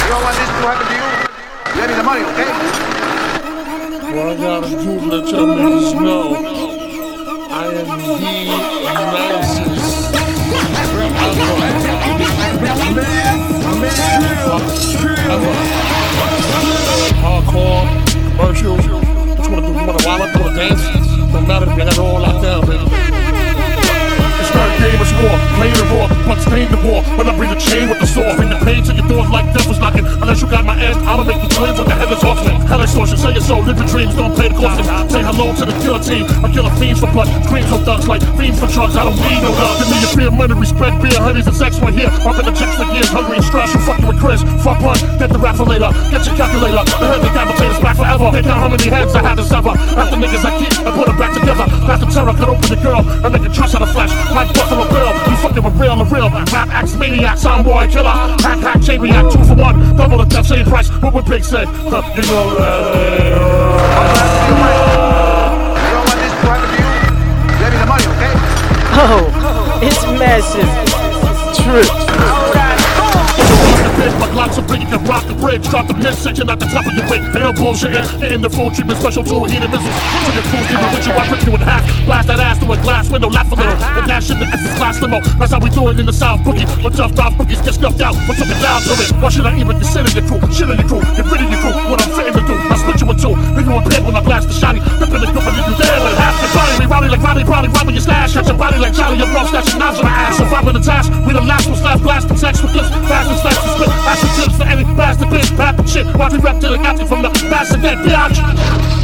don't want this to happen to you, lend me the money, okay? What I gotta do to let y'all niggas know, I am the nicest. Hardcore, commercials. What you wanna do? You wanna wild up, you wanna dance? Don't matter, I got it all locked down, baby. It's not a game, it's war. Play the war, but stay the war. When I bring the chain with the sword, bring the pain to your doors like devil's knocking. Unless you got my ass, I'ma make the twins with the headless horseman. Hell extortion, say your soul, live your dreams, don't play the caution. Say hello to the killer team. I kill a fiends for blood, creams for thugs like fiends for drugs. I don't need no love. Give me your fear, money, respect, beer, honeys, and sex right here. Up in the chicks for years, hungry and stressed. You fucking with Chris. Fuck one, get the raffle later. Get your calculator. The head decapitator's back forever. They count how many heads I had to sever. After niggas I keep, I put them back together. After terror, cut open the girl and make a trust out of flesh. Like Buffalo Bill, you fucking with real and real. Rap acts, maniac, soundboy, killer. Hack, chain react, 2 for 1. Double the death, same price. What would Big say? You know that. You don't want this to happen to you, lend me the money, okay? Oh, it's massive. Trip. My glocks are big, you can rock the bridge. Drop the midsection at the top of your wing. Ain't no bullshit, hitting the full treatment, special tool, heated missiles. To your crews, give it with you, I rip you in half. Blast that ass through a glass window, laugh a little. The dash in the essence class limo. That's how we do it in the South, boogie. When tough mouth boogies get snuffed out, we're talking down to it. Why should I even consider your crew? Shit in your crew, get rid of your crew. What I'm fitting to do, I split you in two. Leave you in bed when I blast the shotty. Ripping the group and leave you there with half the body. We rowdy like Roddy, robbing your stash. Catch your body like Charlie, your bro, snatching knives on my ass. Surviving the task, we the last ones left. Blast the text with clips, fast and fast to spit. Action tips for any bastard bitch, bad shit. Watch me rap till it got you from the bastard dead bitch.